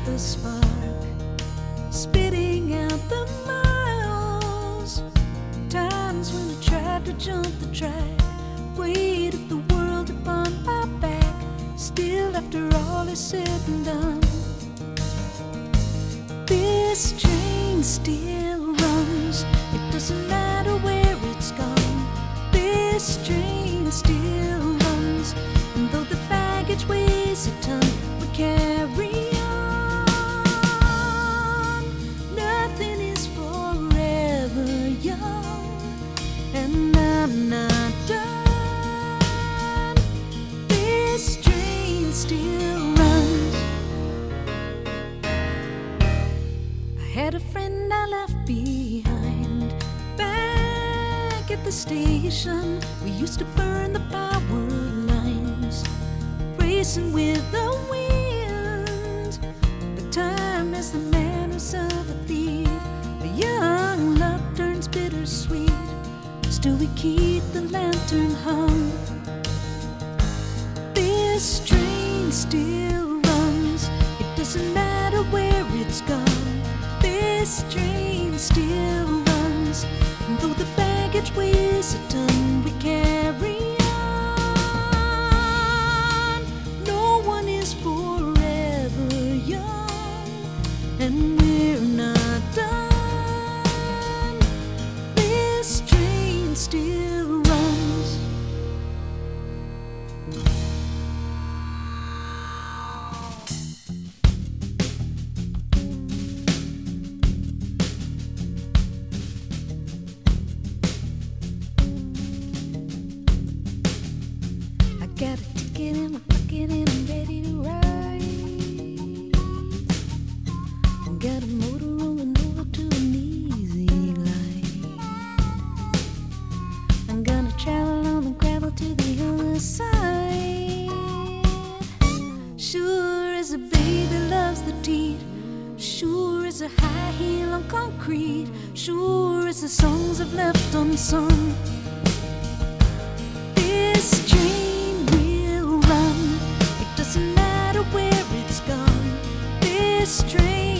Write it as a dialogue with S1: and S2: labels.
S1: the spark, spitting out the miles. Times when I tried to jump the track, weight of the world upon my back. Still, after all is said and done, this train still runs. It doesn't matter where it's gone. This train still runs. And though the baggage weighs a ton, we carry on. Nothing is forever young, and I'm not done. This train still runs. I had a friend I left behind back at the station. We used to burn the power lines, racing with the wind. But time has the manners of a thief. A young love turns bittersweet. Still we keep the lantern hung. This train still runs. It doesn't matter where it's gone. This train still runs. And though the baggage weighs a ton, we carry on. No one is forever young, and we're not done. This train still runs. I got a ticket in my pocket and I'm ready to ride. Got a motor rolling over to an easy glide. I'm gonna travel on the gravel to the other side. Sure as a baby loves the teat, sure as a high heel on concrete, sure as the songs I've left unsung, this train will run. It doesn't matter where it's gone. This train